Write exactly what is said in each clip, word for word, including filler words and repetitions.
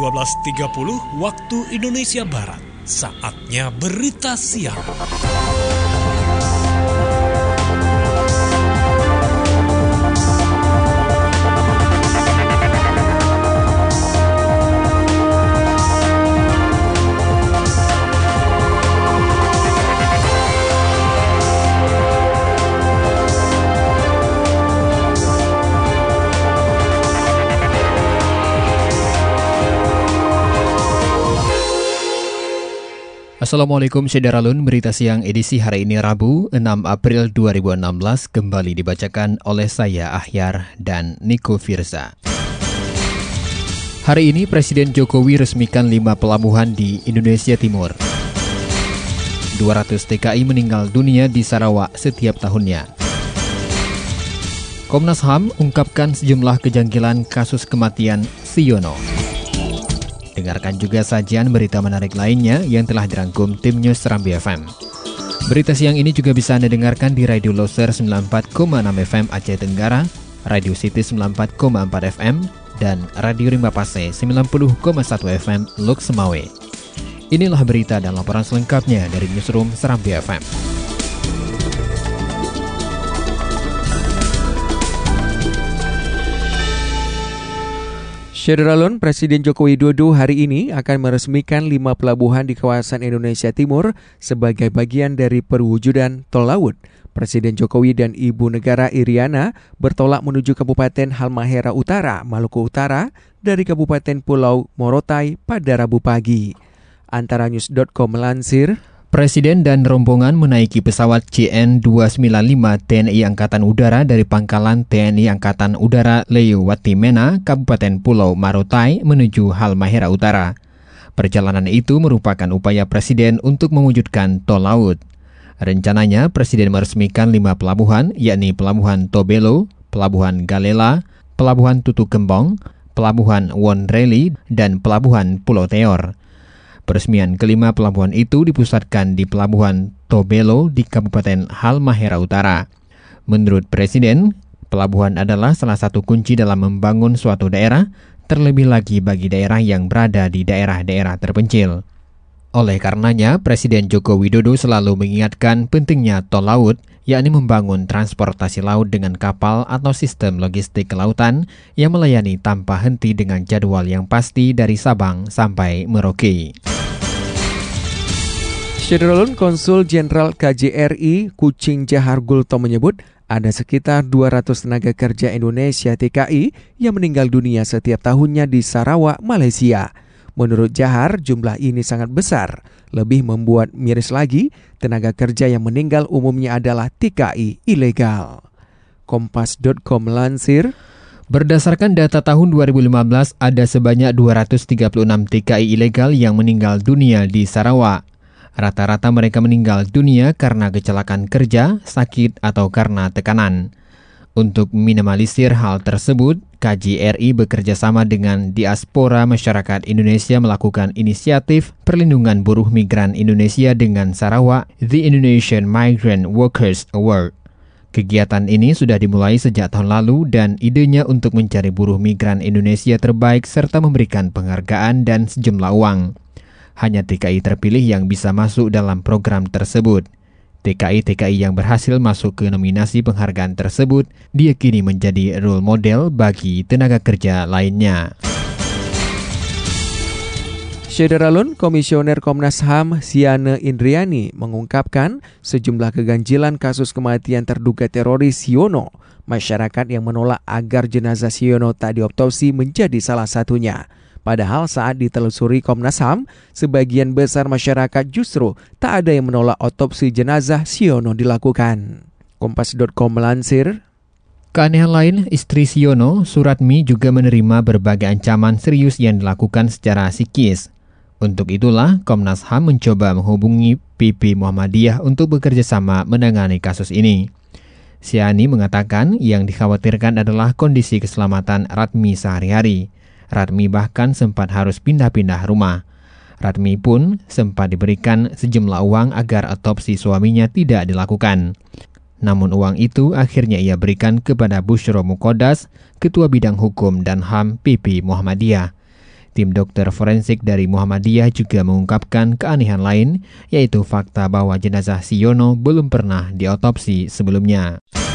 dua belas tiga puluh waktu Indonesia Barat. Saatnya berita siang. Assalamualaikum Syederalun, berita siang edisi hari ini Rabu enam April dua ribu enam belas kembali dibacakan oleh saya Ahyar dan Niko Firza. Hari ini Presiden Jokowi resmikan lima pelabuhan di Indonesia Timur. dua ratus T K I meninggal dunia di Sarawak setiap tahunnya. Komnas H A M ungkapkan sejumlah kejanggalan kasus kematian Siono. Dengarkan juga sajian berita menarik lainnya yang telah dirangkum tim News Serambi F M. Berita siang ini juga bisa Anda dengarkan di Radio Loser sembilan puluh empat koma enam F M Aceh Tenggara, Radio City sembilan puluh empat koma empat F M, dan Radio Rimba Pase sembilan puluh koma satu F M Lok Semawe. Inilah berita dan laporan selengkapnya dari Newsroom Serambi F M. Syederalun, Presiden Joko Widodo hari ini akan meresmikan lima pelabuhan di kawasan Indonesia Timur sebagai bagian dari perwujudan tol laut. Presiden Jokowi dan Ibu Negara Iriana bertolak menuju Kabupaten Halmahera Utara, Maluku Utara dari Kabupaten Pulau Morotai pada Rabu pagi. Antaranews dot com melansir, Presiden dan rombongan menaiki pesawat C N dua sembilan lima T N I Angkatan Udara dari pangkalan T N I Angkatan Udara Leuwatimena, Kabupaten Pulau Morotai menuju Halmahera Utara. Perjalanan itu merupakan upaya Presiden untuk mewujudkan tol laut. Rencananya Presiden meresmikan lima pelabuhan, yakni Pelabuhan Tobelo, Pelabuhan Galela, Pelabuhan Tutu Kembong, Pelabuhan Wonreli, dan Pelabuhan Pulau Teor. Peresmian kelima pelabuhan itu dipusatkan di Pelabuhan Tobelo di Kabupaten Halmahera Utara. Menurut Presiden, pelabuhan adalah salah satu kunci dalam membangun suatu daerah, terlebih lagi bagi daerah yang berada di daerah-daerah terpencil. Oleh karenanya, Presiden Joko Widodo selalu mengingatkan pentingnya tol laut, yakni membangun transportasi laut dengan kapal atau sistem logistik kelautan yang melayani tanpa henti dengan jadwal yang pasti dari Sabang sampai Merauke. Syederalun, Konsul Jenderal K J R I Kuching Johar Gultom menyebut ada sekitar dua ratus tenaga kerja Indonesia T K I yang meninggal dunia setiap tahunnya di Sarawak, Malaysia. Menurut Johar, jumlah ini sangat besar. Lebih membuat miris lagi, tenaga kerja yang meninggal umumnya adalah T K I ilegal. Kompas dot com melansir, berdasarkan data tahun dua ribu lima belas, ada sebanyak dua ratus tiga puluh enam T K I ilegal yang meninggal dunia di Sarawak. Rata-rata mereka meninggal dunia karena kecelakaan kerja, sakit, atau karena tekanan. Untuk minimalisir hal tersebut, K J R I bekerja sama dengan Diaspora Masyarakat Indonesia melakukan inisiatif perlindungan buruh migran Indonesia dengan Sarawak The Indonesian Migrant Workers Award. Kegiatan ini sudah dimulai sejak tahun lalu dan idenya untuk mencari buruh migran Indonesia terbaik serta memberikan penghargaan dan sejumlah uang. Hanya T K I terpilih yang bisa masuk dalam program tersebut. T K I-T K I yang berhasil masuk ke nominasi penghargaan tersebut diyakini menjadi role model bagi tenaga kerja lainnya. Syederalun, Komisioner Komnas H A M Siane Indriani mengungkapkan sejumlah keganjilan kasus kematian terduga teroris Siono. Masyarakat yang menolak agar jenazah Siono tak diotopsi menjadi salah satunya. Padahal saat ditelusuri Komnas H A M, sebagian besar masyarakat justru tak ada yang menolak otopsi jenazah Siono dilakukan. Kompas dot com melansir, keanehan lain, istri Siono, Suratmi, juga menerima berbagai ancaman serius yang dilakukan secara psikis. Untuk itulah, Komnas H A M mencoba menghubungi P P Muhammadiyah untuk bekerja sama menangani kasus ini. Siani mengatakan yang dikhawatirkan adalah kondisi keselamatan Ratmi sehari-hari. Ratmi bahkan sempat harus pindah-pindah rumah. Ratmi pun sempat diberikan sejumlah uang agar otopsi suaminya tidak dilakukan. Namun uang itu akhirnya ia berikan kepada Bushro Mukodas, Ketua Bidang Hukum dan H A M P P Muhammadiyah. Tim dokter forensik dari Muhammadiyah juga mengungkapkan keanehan lain, yaitu fakta bahwa jenazah Siono belum pernah diotopsi sebelumnya.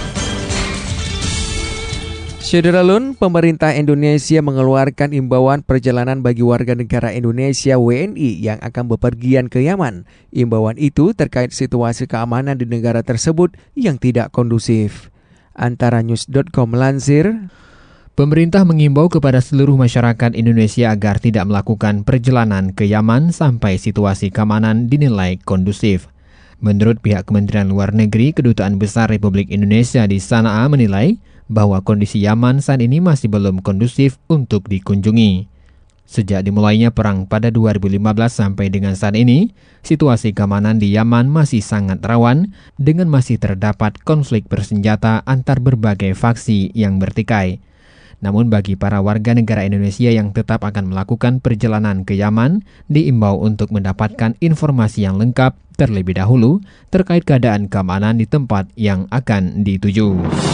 Syederalun, pemerintah Indonesia mengeluarkan imbauan perjalanan bagi warga negara Indonesia W N I yang akan bepergian ke Yaman. Imbauan itu terkait situasi keamanan di negara tersebut yang tidak kondusif. Antara news dot com melansir, pemerintah mengimbau kepada seluruh masyarakat Indonesia agar tidak melakukan perjalanan ke Yaman sampai situasi keamanan dinilai kondusif. Menurut pihak Kementerian Luar Negeri, Kedutaan Besar Republik Indonesia di Sanaa menilai bahwa kondisi Yaman saat ini masih belum kondusif untuk dikunjungi. Sejak dimulainya perang pada dua ribu lima belas sampai dengan saat ini, situasi keamanan di Yaman masih sangat rawan dengan masih terdapat konflik bersenjata antar berbagai faksi yang bertikai. Namun bagi para warga negara Indonesia yang tetap akan melakukan perjalanan ke Yaman, diimbau untuk mendapatkan informasi yang lengkap terlebih dahulu terkait keadaan keamanan di tempat yang akan dituju.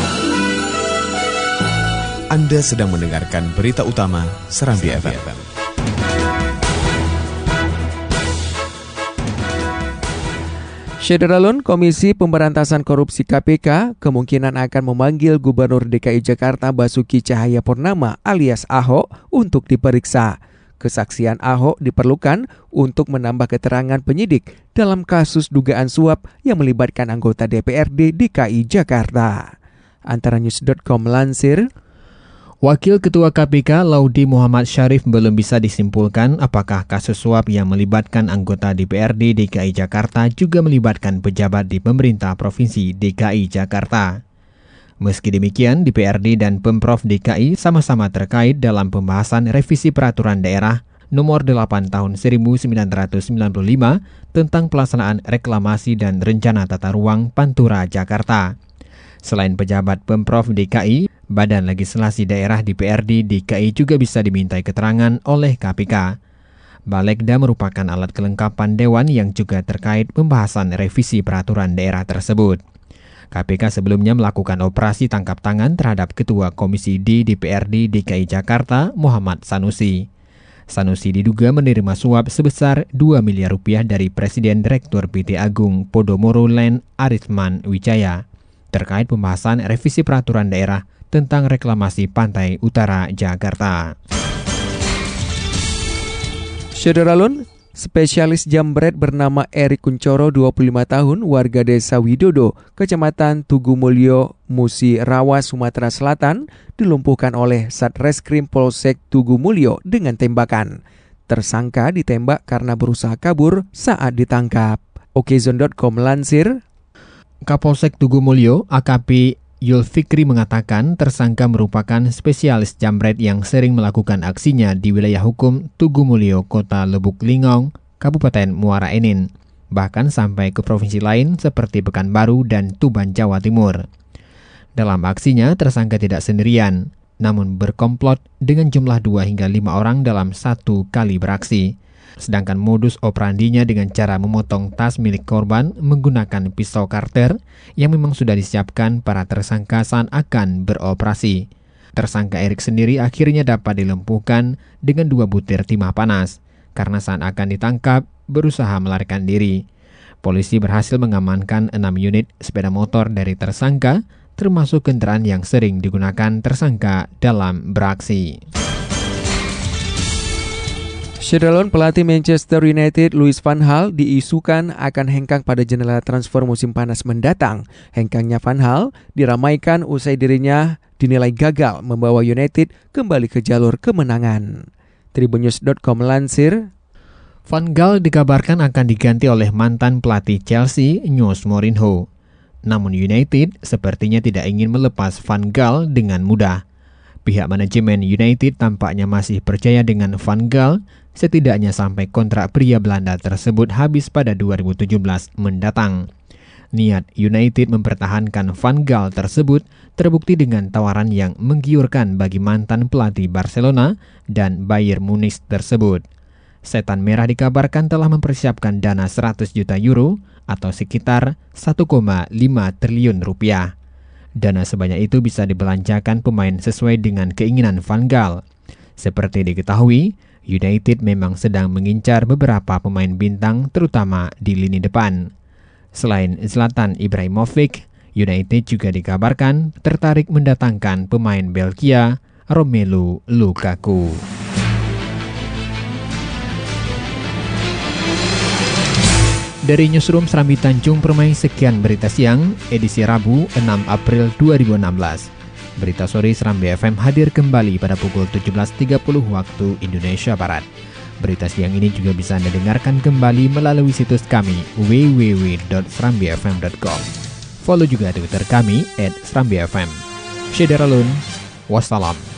Anda sedang mendengarkan berita utama Serambi F M. Syederalun, Komisi Pemberantasan Korupsi K P K kemungkinan akan memanggil Gubernur D K I Jakarta Basuki Cahayapurnama alias Ahok untuk diperiksa. Kesaksian Ahok diperlukan untuk menambah keterangan penyidik dalam kasus dugaan suap yang melibatkan anggota D P R D D K I Jakarta. Antara news dot com melansir, Wakil Ketua K P K Laudi Muhammad Syarif belum bisa disimpulkan apakah kasus suap yang melibatkan anggota D P R D D K I Jakarta juga melibatkan pejabat di pemerintah Provinsi D K I Jakarta. Meski demikian, D P R D dan Pemprov D K I sama-sama terkait dalam pembahasan revisi peraturan daerah nomor delapan tahun seribu sembilan ratus sembilan puluh lima tentang pelaksanaan reklamasi dan rencana tata ruang Pantura Jakarta. Selain pejabat Pemprov D K I, Badan Legislasi Daerah D P R D D K I juga bisa dimintai keterangan oleh K P K. Balegda merupakan alat kelengkapan Dewan yang juga terkait pembahasan revisi peraturan daerah tersebut. K P K sebelumnya melakukan operasi tangkap tangan terhadap Ketua Komisi D D P R D D K I Jakarta, Muhammad Sanusi. Sanusi diduga menerima suap sebesar dua miliar rupiah dari Presiden Direktur P T Agung Podomoro Land Arisman Wijaya terkait pembahasan revisi peraturan daerah tentang reklamasi Pantai Utara Jakarta. Syederalun, spesialis jambret bernama Erik Kuncoro, dua puluh lima tahun, warga desa Widodo, Kecamatan Tugumulyo, Musi Rawa, Sumatera Selatan, dilumpuhkan oleh Satreskrim Polsek Tugumulyo dengan tembakan. Tersangka ditembak karena berusaha kabur saat ditangkap. Okezon dot com melansir, Kapolsek Tugumulyo, A K P Yul Fikri mengatakan tersangka merupakan spesialis jambret yang sering melakukan aksinya di wilayah hukum Tugumulyo, Kota Lubuk Linggau, Kabupaten Muara Enim, bahkan sampai ke provinsi lain seperti Pekanbaru dan Tuban, Jawa Timur. Dalam aksinya, tersangka tidak sendirian, namun berkomplot dengan jumlah dua hingga lima orang dalam satu kali beraksi. Sedangkan modus operandinya dengan cara memotong tas milik korban menggunakan pisau karter yang memang sudah disiapkan para tersangka saat akan beroperasi. Tersangka Erik sendiri akhirnya dapat dilumpuhkan dengan dua butir timah panas karena saat akan ditangkap berusaha melarikan diri. Polisi berhasil mengamankan enam unit sepeda motor dari tersangka, termasuk kendaraan yang sering digunakan tersangka dalam beraksi. Syederalun, pelatih Manchester United Louis van Gaal diisukan akan hengkang pada jendela transfer musim panas mendatang. Hengkangnya Van Gaal diramaikan usai dirinya dinilai gagal membawa United kembali ke jalur kemenangan. Tribunnews dot com melansir, Van Gaal dikabarkan akan diganti oleh mantan pelatih Chelsea, Jose Mourinho. Namun United sepertinya tidak ingin melepas Van Gaal dengan mudah. Pihak manajemen United tampaknya masih percaya dengan Van Gaal setidaknya sampai kontrak pria Belanda tersebut habis pada dua ribu tujuh belas mendatang. Niat United mempertahankan Van Gaal tersebut terbukti dengan tawaran yang menggiurkan bagi mantan pelatih Barcelona dan Bayern Munich tersebut. Setan Merah dikabarkan telah mempersiapkan dana seratus juta euro atau sekitar satu koma lima triliun rupiah. Dana sebanyak itu bisa dibelanjakan pemain sesuai dengan keinginan Van Gaal. Seperti diketahui, United memang sedang mengincar beberapa pemain bintang terutama di lini depan. Selain Zlatan Ibrahimovic, United juga dikabarkan tertarik mendatangkan pemain Belgia Romelu Lukaku. Dari Newsroom Serambi Tanjung Permai, sekian berita siang, edisi Rabu enam April dua ribu enam belas. Berita sore Serambi F M hadir kembali pada pukul tujuh belas tiga puluh waktu Indonesia Barat. Berita siang ini juga bisa Anda dengarkan kembali melalui situs kami w w w dot serambi f m dot com. Follow juga Twitter kami at serambi f m. Syederalun, wassalam.